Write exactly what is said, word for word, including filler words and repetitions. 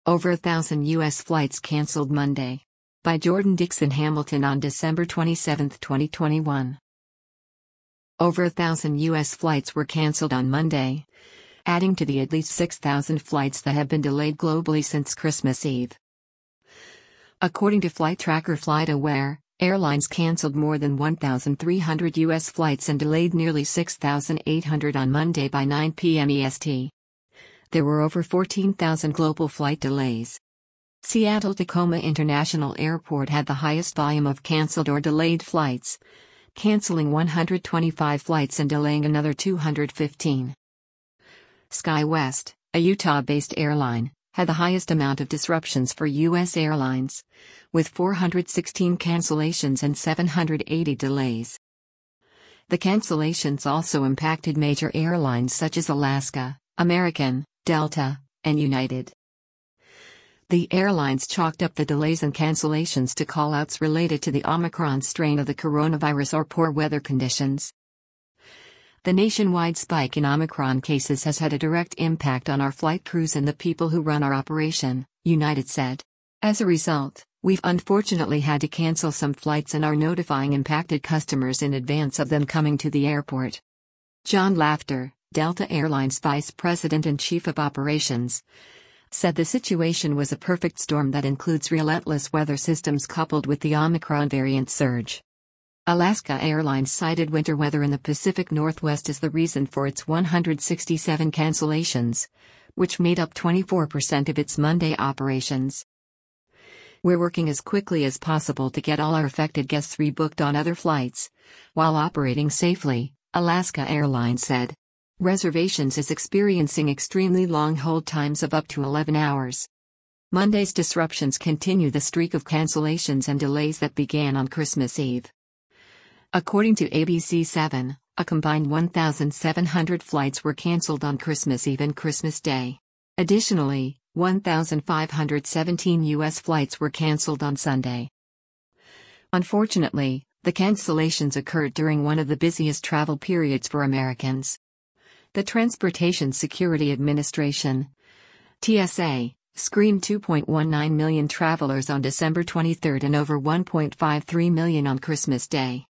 Over a thousand U S flights canceled Monday. By Jordan Dixon Hamilton on December twenty-seventh, twenty twenty-one. Over a thousand U S flights were canceled on Monday, adding to the at least six thousand flights that have been delayed globally since Christmas Eve. According to flight tracker FlightAware, airlines canceled more than one thousand three hundred U S flights and delayed nearly six thousand eight hundred on Monday by nine p m E S T. There were over fourteen thousand global flight delays. Seattle-Tacoma International Airport had the highest volume of canceled or delayed flights, canceling one hundred twenty-five flights and delaying another two hundred fifteen. SkyWest, a Utah-based airline, had the highest amount of disruptions for U S airlines, with four hundred sixteen cancellations and seven hundred eighty delays. The cancellations also impacted major airlines such as Alaska, American, Delta, and United. The airlines chalked up the delays and cancellations to callouts related to the Omicron strain of the coronavirus or poor weather conditions. The nationwide spike in Omicron cases has had a direct impact on our flight crews and the people who run our operation, United said. As a result, we've unfortunately had to cancel some flights and are notifying impacted customers in advance of them coming to the airport. John Lafter, Delta Airlines Vice President and Chief of Operations, said the situation was a perfect storm that includes relentless weather systems coupled with the Omicron variant surge. Alaska Airlines cited winter weather in the Pacific Northwest as the reason for its one hundred sixty-seven cancellations, which made up twenty-four percent of its Monday operations. We're working as quickly as possible to get all our affected guests rebooked on other flights, while operating safely, Alaska Airlines said. Reservations is experiencing extremely long hold times of up to eleven hours. Monday's disruptions continue the streak of cancellations and delays that began on Christmas Eve. According to A B C seven, a combined one thousand seven hundred flights were canceled on Christmas Eve and Christmas Day. Additionally, one thousand five hundred seventeen U S flights were canceled on Sunday. Unfortunately, the cancellations occurred during one of the busiest travel periods for Americans. The Transportation Security Administration, T S A, screened two point one nine million travelers on December twenty-third and over one point five three million on Christmas Day.